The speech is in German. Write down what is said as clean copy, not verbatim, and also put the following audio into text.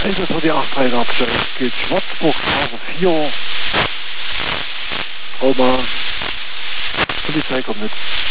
Hilfe für die 83 abstellen. Geht Schwarzburg, Straße 4. Oma. Polizei kommt mit.